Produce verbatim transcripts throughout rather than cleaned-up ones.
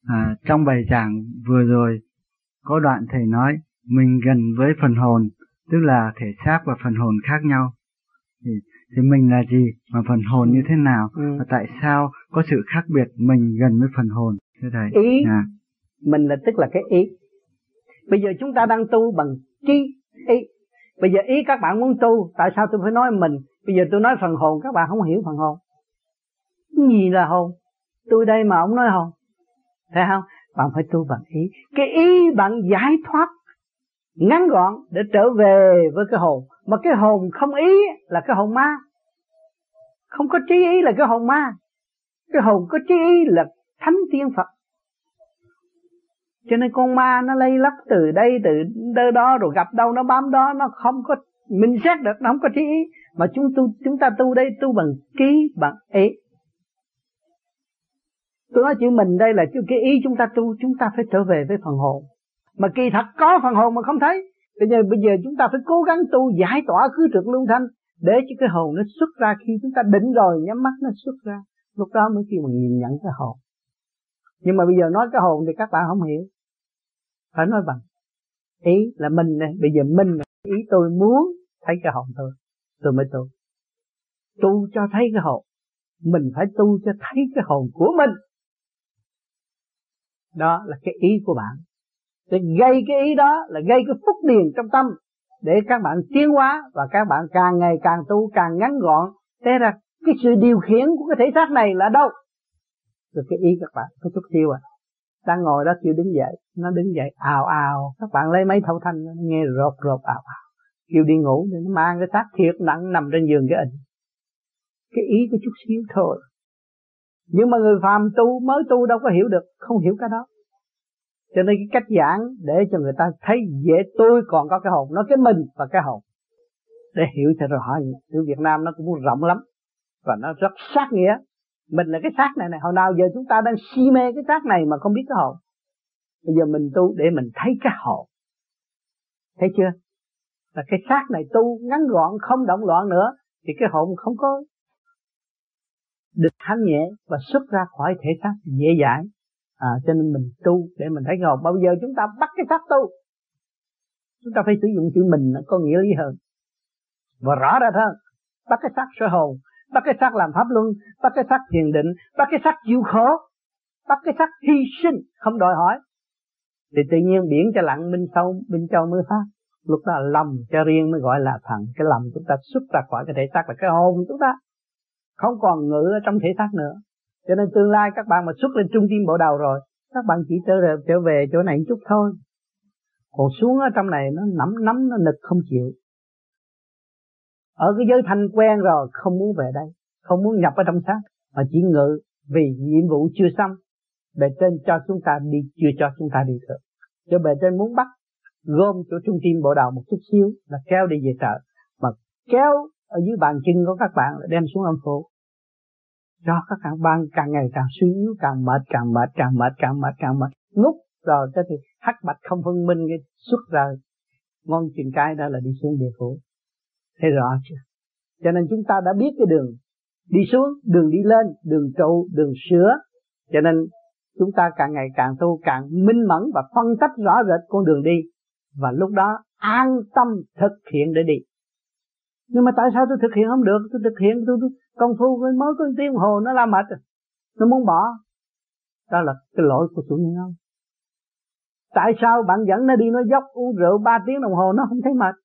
À, trong bài giảng vừa rồi có đoạn thầy nói mình gần với phần hồn, tức là thể xác và phần hồn khác nhau. Thì, thì mình là gì mà phần hồn như thế nào, ừ. và tại sao có sự khác biệt mình gần với phần hồn thưa thầy? Ý à. mình là tức là cái ý. Bây giờ chúng ta đang tu bằng trí ý. Bây giờ ý các bạn muốn tu, tại sao tôi phải nói mình? Bây giờ tôi nói phần hồn, các bạn không hiểu phần hồn. Cái gì là hồn? Tôi đây mà ông nói hồn, thấy không? Bạn phải tu bằng ý. Cái ý bạn giải thoát ngắn gọn để trở về với cái hồn. Mà cái hồn không ý là cái hồn ma. Không có trí ý là cái hồn ma. Cái hồn có trí ý là thánh tiên Phật. Cho nên con ma nó lây lấp từ đây từ đâu đó, rồi gặp đâu nó bám đó, nó không có minh xét được, nó không có trí ý. Mà chúng tu chúng ta tu đây tu bằng trí bằng ý. Tôi nói chữ mình đây là chữ cái ý chúng ta tu, chúng ta phải trở về với phần hồn. Mà kỳ thật có phần hồn mà không thấy. Bây giờ bây giờ chúng ta phải cố gắng tu giải tỏa khứ trực lưu thanh để cho cái hồn nó xuất ra. Khi chúng ta định rồi nhắm mắt nó xuất ra, lúc đó mới kêu mình nhìn nhận cái hồn. Nhưng mà bây giờ nói cái hồn thì các bạn không hiểu. Phải nói bằng ý là mình này. Bây giờ mình này, ý tôi muốn thấy cái hồn thôi, tôi mới tu. Tu cho thấy cái hồn. Mình phải tu cho thấy cái hồn của mình. Đó là cái ý của bạn. Để gây cái ý đó là gây cái phúc điền trong tâm, để các bạn tiến hóa và các bạn càng ngày càng tu càng ngắn gọn. Thế ra cái sự điều khiển của cái thể xác này là đâu? Rồi cái ý các bạn có chút tiêu à. Đang ngồi đó kêu đứng dậy, nó đứng dậy ào ào. Các bạn lấy mấy thâu thanh nghe rột rột ào ào. Kêu đi ngủ thì nó mang cái xác thiệt nặng nằm trên giường cái ịnh. Cái ý có chút xíu thôi. Nhưng mà người phàm tu mới tu đâu có hiểu được, không hiểu cái đó. Cho nên cái cách giảng để cho người ta thấy dễ, tôi còn có cái hồn, nói cái mình và cái hồn. Để hiểu cho rõ. Chữ Việt Nam nó cũng rộng lắm và nó rất sát nghĩa. Mình là cái xác này này, hồi nào giờ chúng ta đang si mê cái xác này mà không biết cái hồn. Bây giờ mình tu để mình thấy cái hồn. Thấy chưa? Là cái xác này tu ngắn gọn, không động loạn nữa, thì cái hồn không có được thanh nhẹ và xuất ra khỏi thể xác dễ dãi. À, cho nên mình tu để mình thấy cái hồn. Bao giờ chúng ta bắt cái xác tu, chúng ta phải sử dụng chữ mình, nó có nghĩa lý hơn và rõ rệt hơn. Bắt cái xác soi hồn, bắt cái xác làm pháp luân, bắt cái xác thiền định, bắt cái xác chịu khổ, bắt cái xác hy sinh không đòi hỏi, thì tự nhiên biển cho lặng, minh sâu minh châu mới phát. Lúc đó lòng cho riêng mới gọi là thần. Cái lòng chúng ta xuất ra khỏi cái thể xác là cái hồn chúng ta, không còn ngự ở trong thể xác nữa. Cho nên tương lai các bạn mà xuất lên trung tim bộ đầu rồi, các bạn chỉ trở về, trở về chỗ này một chút thôi. Còn xuống ở trong này nó nắm nắm nó nực không chịu. Ở cái giới thanh quen rồi, không muốn về đây, không muốn nhập ở trong xác, mà chỉ ngự vì nhiệm vụ chưa xong. Bề trên cho chúng ta đi, chưa cho chúng ta đi được. Cho bề trên muốn bắt gom chỗ trung tim bộ đầu một chút xíu là kéo đi về trợ, mà kéo ở dưới bàn chân của các bạn là đem xuống âm phủ. Cho các bạn càng ngày càng suy yếu, càng mệt, càng mệt, càng mệt, càng mệt, càng mệt, ngút rồi cái thì hắc bạch không phân minh cái xuất ra ngon chừng cái đó là đi xuống địa phủ. Thấy rõ chưa? Cho nên chúng ta đã biết cái đường đi xuống, đường đi lên, đường trụ, đường sửa. Cho nên chúng ta càng ngày càng tu càng minh mẫn và phân tách rõ rệt con đường đi. Và lúc đó an tâm thực hiện để đi. Nhưng mà tại sao tôi thực hiện không được? Tôi thực hiện tôi, tôi công phu mới có tiếng đồng hồ nó la mệt, nó muốn bỏ. Đó là cái lỗi của chủ nhân ông. Tại sao bạn dẫn nó đi nó dốc uống rượu ba tiếng đồng hồ nó không thấy mệt,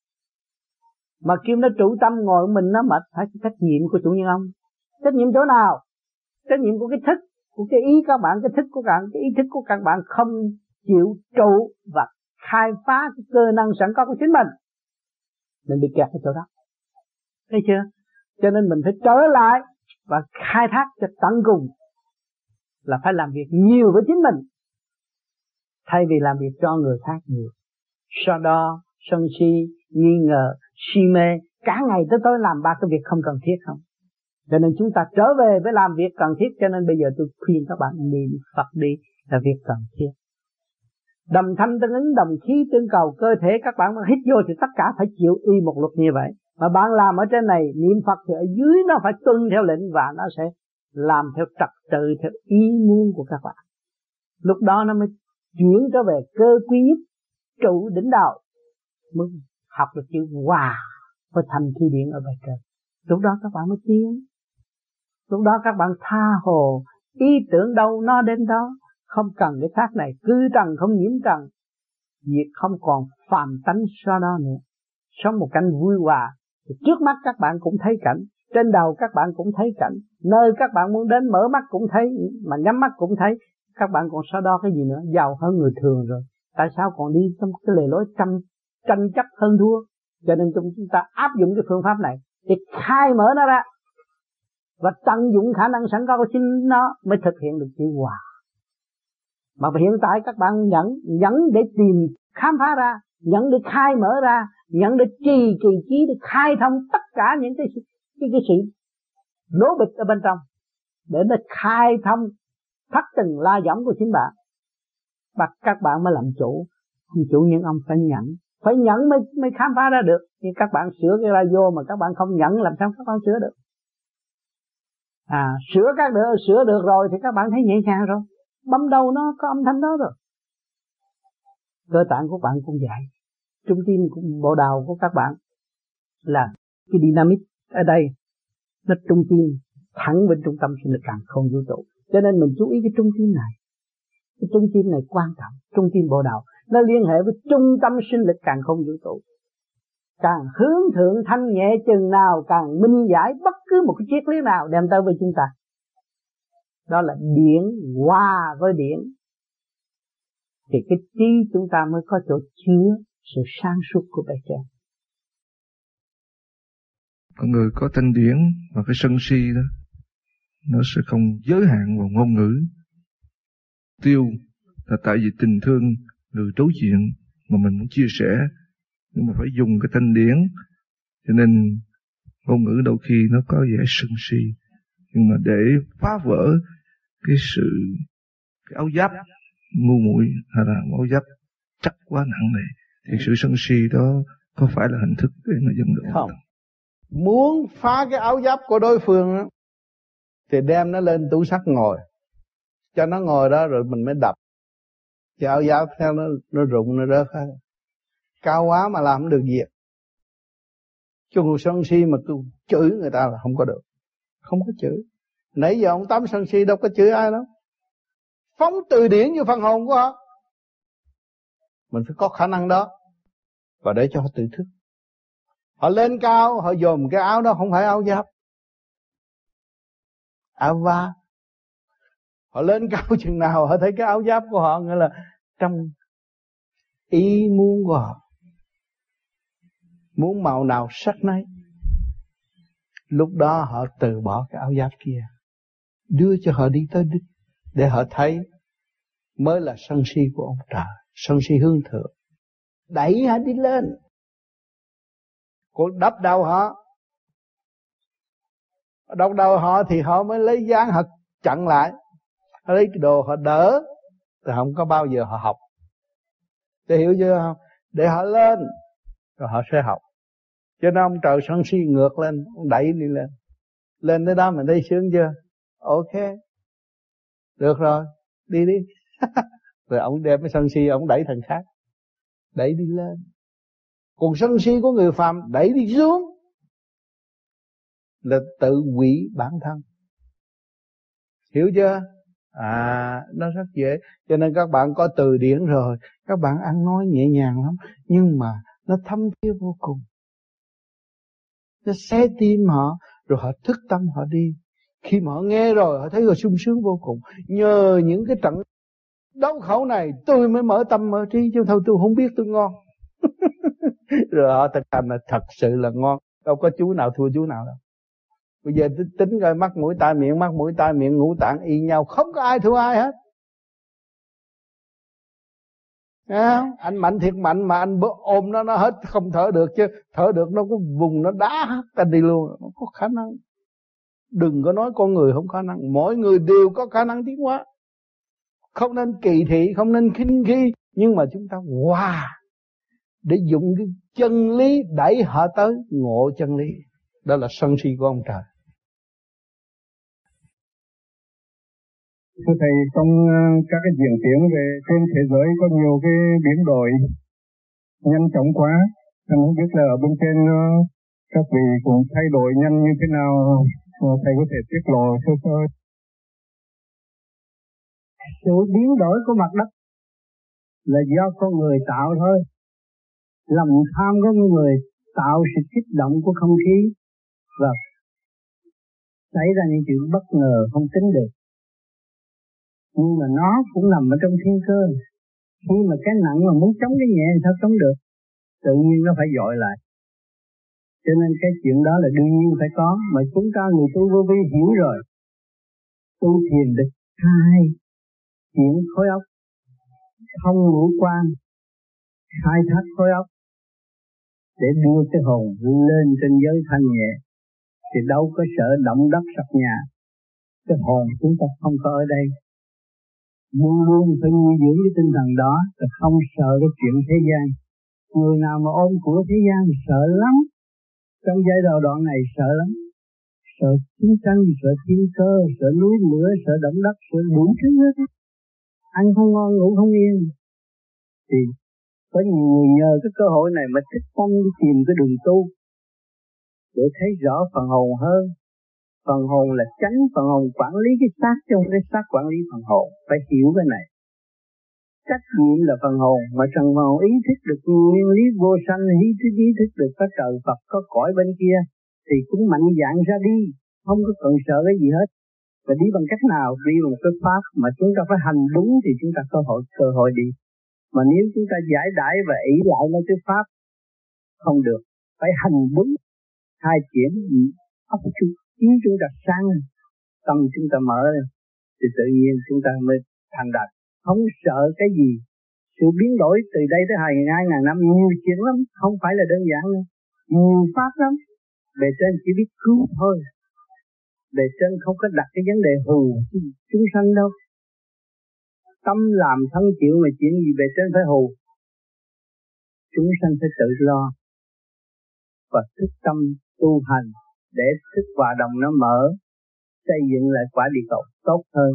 mà kêu nó trụ tâm ngồi mình nó mệt? Phải trách nhiệm của chủ nhân ông. Trách nhiệm chỗ nào? Trách nhiệm của cái thức, của cái ý các bạn, cái thức của các bạn, cái ý thức của các bạn không chịu trụ và khai phá cái cơ năng sẵn có của chính mình. Mình bị kẹt ở chỗ đó. Thấy chưa? Cho nên mình phải trở lại và khai thác cho tận cùng, là phải làm việc nhiều với chính mình thay vì làm việc cho người khác nhiều. So đo, sân si, nghi ngờ, si mê, cả ngày tới tối làm ba cái việc không cần thiết không. Cho nên chúng ta trở về với làm việc cần thiết. Cho nên bây giờ tôi khuyên các bạn niệm Phật đi là việc cần thiết. Đầm thanh tương ứng, đồng khí tương cầu. Cơ thể các bạn mà hít vô thì tất cả phải chịu y một luật như vậy. Mà bạn làm ở trên này, niệm Phật thì ở dưới nó phải tuân theo lệnh, và nó sẽ làm theo trật tự, theo ý muốn của các bạn. Lúc đó nó mới chuyển trở về cơ quý nhất, trụ đỉnh đạo, mới học được chữ hòa với thành khí điển ở bài trên. Lúc đó các bạn mới tiến. Lúc đó các bạn tha hồ, ý tưởng đâu nó đến đó, không cần cái khác này, cư trần không nhiễm trần, việc không còn phàm tánh so đó nữa, sống một cảnh vui hòa. Trước mắt các bạn cũng thấy cảnh, trên đầu các bạn cũng thấy cảnh, nơi các bạn muốn đến mở mắt cũng thấy, mà nhắm mắt cũng thấy. Các bạn còn so đo cái gì nữa, giàu hơn người thường rồi, tại sao còn đi trong cái lề lối tranh tranh chấp hơn thua? Cho nên chúng ta áp dụng cái phương pháp này để khai mở nó ra và tận dụng khả năng sẵn có của chính nó, mới thực hiện được chữ hòa. Mà hiện tại các bạn nhẫn nhẫn để tìm khám phá ra, nhẫn để khai mở ra, nhẫn để trì kỳ trí, để khai thông tất cả những cái cái, cái sự đố bịch ở bên trong, để nó khai thông thắt từng la giỏng của chính bạn. Bắt các bạn mới làm chủ. Không chủ những ông phải nhẫn, phải nhẫn mới mới khám phá ra được. Nhưng các bạn sửa cái radio mà các bạn không nhẫn, làm sao các bạn sửa được? À, sửa các được, sửa được rồi thì các bạn thấy nhẹ nhàng rồi. Bấm đầu nó có âm thanh đó rồi. Cơ tạng của bạn cũng vậy. Trung tim của bộ đầu của các bạn là cái dynamic ở đây, nó trung tim thẳng bên trung tâm sinh lực càn không vũ trụ. Cho nên mình chú ý cái trung tim này. Cái trung tim này quan trọng. Trung tim bộ đầu nó liên hệ với trung tâm sinh lực càn không vũ trụ. Càng hướng thượng thanh nhẹ chừng nào, càng minh giải bất cứ một cái triết lý nào đem tới với chúng ta. Đó là điển hòa với điển. Thì cái trí chúng ta mới có chỗ chứa sự sáng suốt của bề trên. Có người có thanh điển và cái sân si đó, nó sẽ không giới hạn vào ngôn ngữ. Tiêu là tại vì tình thương người đối diện mà mình muốn chia sẻ, nhưng mà phải dùng cái thanh điển, cho nên ngôn ngữ đôi khi nó có vẻ sân si. Nhưng mà để phá vỡ cái sự cái áo giáp ngu muội hay là áo giáp chắc quá nặng này, thì sự sân si đó có phải là hình thức để mà dẫn độ? Không. Muốn phá cái áo giáp của đối phương đó, thì đem nó lên tủ sắt ngồi, cho nó ngồi đó rồi mình mới đập. Cái áo giáp theo nó nó rụng nó rớt hết. Cao quá mà làm không được gì. Chứ cuộc sân si mà tôi chửi người ta là không có được. Không có chửi. Nãy giờ ông Tám sân si đâu có chửi ai đâu. Phóng từ điển vô phần hồn của họ. Mình phải có khả năng đó. Và để cho họ tự thức. Họ lên cao, họ dồn cái áo đó không phải áo giáp, áo va. Họ lên cao chừng nào họ thấy cái áo giáp của họ, nghĩa là trong ý muốn của họ, muốn màu nào sắc nấy. Lúc đó họ từ bỏ cái áo giáp kia, đưa cho họ đi tới đích, để họ thấy mới là sân si của ông trời, sân si hướng thượng, đẩy họ đi lên. Còn đắp đầu họ, đắp đầu họ thì họ mới lấy dáng họ chặn lại, họ lấy cái đồ họ đỡ, thì không có bao giờ họ học. Để hiểu chưa không? Để họ lên, rồi họ sẽ học. Cho nên ông trời sân si ngược lên, ông đẩy đi lên. Lên tới đó mình thấy sướng chưa? Ok, được rồi, đi đi. Rồi ông đem cái sân si, ông đẩy thằng khác, đẩy đi lên. Còn sân si của người phàm đẩy đi xuống, là tự hủy bản thân. Hiểu chưa? À, nó rất dễ. Cho nên các bạn có từ điển rồi, các bạn ăn nói nhẹ nhàng lắm, nhưng mà nó thâm thía vô cùng. Nó xé tim họ, rồi họ thức tâm họ đi. Khi mà họ nghe rồi, họ thấy họ sung sướng vô cùng. Nhờ những cái trận đấu khẩu này, tôi mới mở tâm mở trí, chứ thôi tôi không biết tôi ngon. Rồi họ thực hành là thật sự là ngon. Đâu có chú nào thua chú nào đâu. Bây giờ tính rồi, mắt mũi tai miệng, mắt mũi tai miệng ngũ tạng y nhau, không có ai thua ai hết. À, anh mạnh thiệt mạnh mà anh ôm nó nó hết không thở được, chứ thở được nó có vùng nó đá ta đi luôn. Nó có khả năng. Đừng có nói con người không khả năng, mỗi người đều có khả năng tiến hóa. Không nên kỳ thị, không nên khinh khi, nhưng mà chúng ta wow, để dùng cái chân lý đẩy họ tới ngộ chân lý. Đó là sân si của ông trời. Thưa Thầy, trong các cái diễn tiến về trên thế giới có nhiều cái biến đổi nhanh chóng quá. Anh không biết là ở bên trên các vị cũng thay đổi nhanh như thế nào, Thầy có thể tiết lộ sơ sơ. Sự biến đổi của mặt đất là do con người tạo thôi. Lòng tham của con người tạo sự kích động của không khí và xảy ra những chuyện bất ngờ không tính được. Nhưng mà nó cũng nằm ở trong thiên cơ. Khi mà cái nặng mà muốn chống cái nhẹ sao chống được? Tự nhiên nó phải dội lại. Cho nên cái chuyện đó là đương nhiên phải có. Mà chúng ta người tu vô vi hiểu rồi. Tu thiền được hai chuyện khối óc, thông ngũ quan, khai thác khối óc để đưa cái hồn lên trên giới thanh nhẹ. Thì đâu có sợ động đất sập nhà. Cái hồn chúng ta không có ở đây. Luôn luôn phải nuôi dưỡng cái tinh thần đó, và không sợ cái chuyện thế gian. Người nào mà ôm của thế gian sợ lắm. Trong giai đoạn đoạn này sợ lắm. Sợ chiến tranh, sợ thiên cơ, sợ núi lửa, sợ động đất, sợ đủ thứ hết. Ăn không ngon, ngủ không yên. Thì có nhiều người nhờ cái cơ hội này mà thích tâm đi tìm cái đường tu để thấy rõ phần hồn hơn. Phần hồn là tránh, phần hồn quản lý cái xác chứ không cái xác quản lý phần hồn. Phải hiểu cái này. Trách nhiệm là phần hồn, mà phần hồn ý thức được nguyên lý vô sanh, ý thức ý thức được có trời Phật, có cõi bên kia, thì cũng mạnh dạn ra đi, không có cần sợ cái gì hết. Và đi bằng cách nào? Đi bằng cái pháp mà chúng ta phải hành đúng thì chúng ta có hội cơ hội đi. Mà nếu chúng ta giải đãi và ý lại với cái pháp không được, phải hành đúng. Hai chuyện óc ý chúng ta sáng, tâm chúng ta mở thì tự nhiên chúng ta mới thành đạt. Không sợ cái gì. Sự biến đổi từ đây tới hai ngàn năm nhiều chuyện lắm, không phải là đơn giản nữa. Nhiều pháp lắm. Bề trên chỉ biết cứu thôi. Bề trên không có đặt cái vấn đề hù chúng sanh đâu. Tâm làm thân chịu mà chuyện gì bề trên phải hù. Chúng sanh phải tự lo. Và thức tâm tu hành để thức hòa đồng nó mở, xây dựng lại quả địa cầu tốt hơn.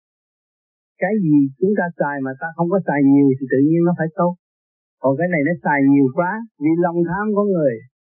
Cái gì chúng ta xài mà ta không có xài nhiều thì tự nhiên nó phải tốt. Còn cái này nó xài nhiều quá vì lòng tham của người.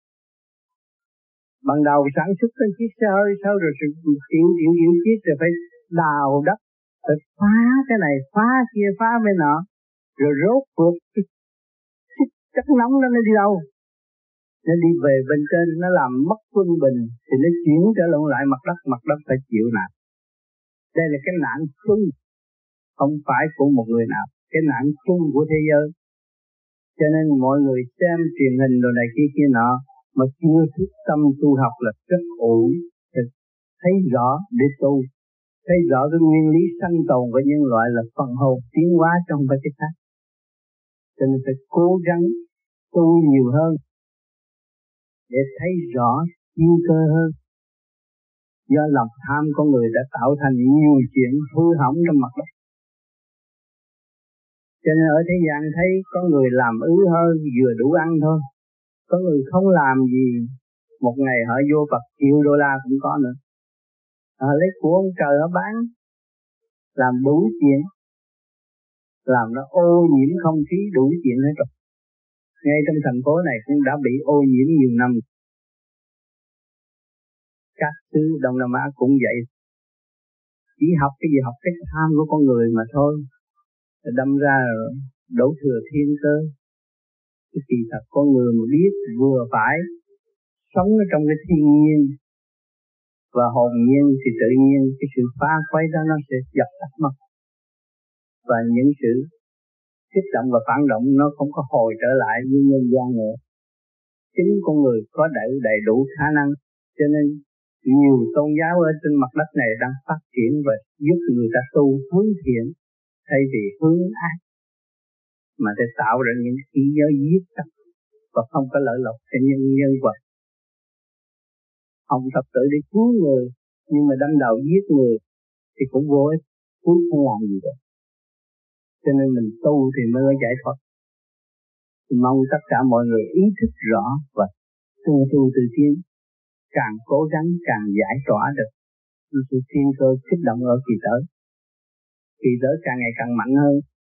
Ban đầu sản xuất cái chiếc xe hơi sau rồi sự triệu triệu triệu chiếc rồi phải đào đất, phải phá cái này, phá kia, phá bên nọ, rồi rốt cuộc cái chất nóng đó nó đi đâu? Nó đi về bên trên, nó làm mất quân bình thì nó chuyển trở lộn lại mặt đất, mặt đất phải chịu nạn. Đây là cái nạn chung, không phải của một người nào, cái nạn chung của thế giới. Cho nên mọi người xem truyền hình đồ này kia kia nọ mà chưa thức tâm tu học là rất ổn. Thấy rõ để tu, thấy rõ cái nguyên lý sanh tồn của nhân loại là phần hồn tiến hóa trong phải cái khác. Cho nên phải cố gắng tu nhiều hơn để thấy rõ thiên cơ hơn. Do lòng tham con người đã tạo thành nhiều chuyện hư hỏng trong mặt đất. Cho nên ở thế gian thấy có người làm ứ hơn, vừa đủ ăn thôi. Có người không làm gì, một ngày họ vô Phật triệu đô la cũng có nữa. Họ lấy của ông trời họ bán, làm đủ chuyện, làm nó ô nhiễm không khí đủ chuyện hết rồi. Ngay trong thành phố này cũng đã bị ô nhiễm nhiều năm. Các xứ Đông Nam Á cũng vậy. Chỉ học cái gì học cái tham của con người mà thôi. Đâm ra rồi đổ thừa thiên cơ. Cái kỳ thật con người mà biết vừa phải sống ở trong cái thiên nhiên và hồn nhiên thì tự nhiên cái sự phá quấy đó nó sẽ dập tắt mất. Và những sự kích động và phản động nó không có hồi trở lại như nhân gian nữa. Chính con người có đầy đầy đủ khả năng, cho nên nhiều tôn giáo ở trên mặt đất này đang phát triển và giúp người ta tu hướng thiện thay vì hướng ác, mà để tạo ra những khí giới giết chóc và không có lợi lộc cho nhân nhân vật. Ông tập tự để cứu người nhưng mà đâm đầu giết người thì cũng vô ích, cứu không làm gì được. Cho nên mình tu thì mới có giải thoát. Mong tất cả mọi người ý thức rõ và tu tu từ tiến, càng cố gắng càng giải tỏa được sự thiên cơ kích động ở kỳ tới. thì đỡ càng ngày càng mạnh hơn.